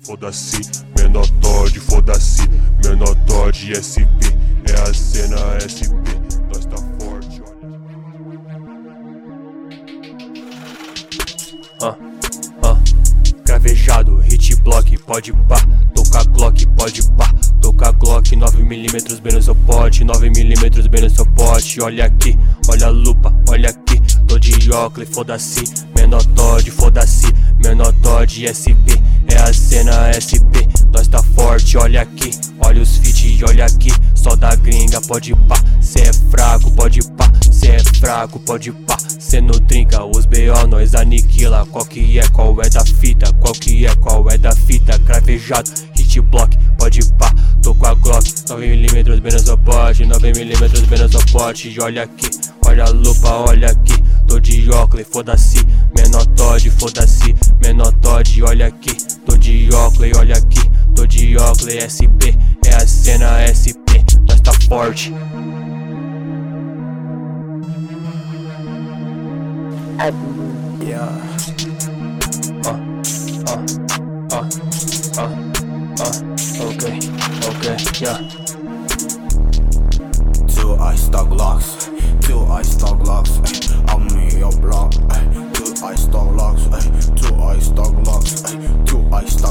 foda-se, menor Todd, foda-se, menor Todd, SP, é a cena SP, nós tá forte, olha. Cravejado, hit block, pode pá, toca Glock, pode pá, toca Glock, 9mm bem no seu pote, 9mm bem no seu pote, olha aqui, olha a lupa, olha aqui, tô de óculos, foda-se, menor Todd, foda-se, menor Todd, SP, é a cena SP, nós tá forte, olha aqui, olha os feat, olha aqui, só da gringa, pode pá, cê é fraco, pode pá, cê é fraco, pode pá, cê não trinca, os B.O. nós aniquila, qual é da fita, qual é da fita, cravejado, hit block, pode pá, tô com a Glock, 9mm bem no seu pote, 9mm bem no seu pote, olha aqui, olha a lupa, olha aqui, tô de óculos, foda-se, menor Todd, foda-se, menor Todd, olha aqui, tô de óculos, olha aqui, tô de óculos, SP, é a cena SP, nós tá forte. Yeah. Okay, yeah. Two ice dog locks, on me your block. Two ice dog locks, two ice dog locks, two ice dog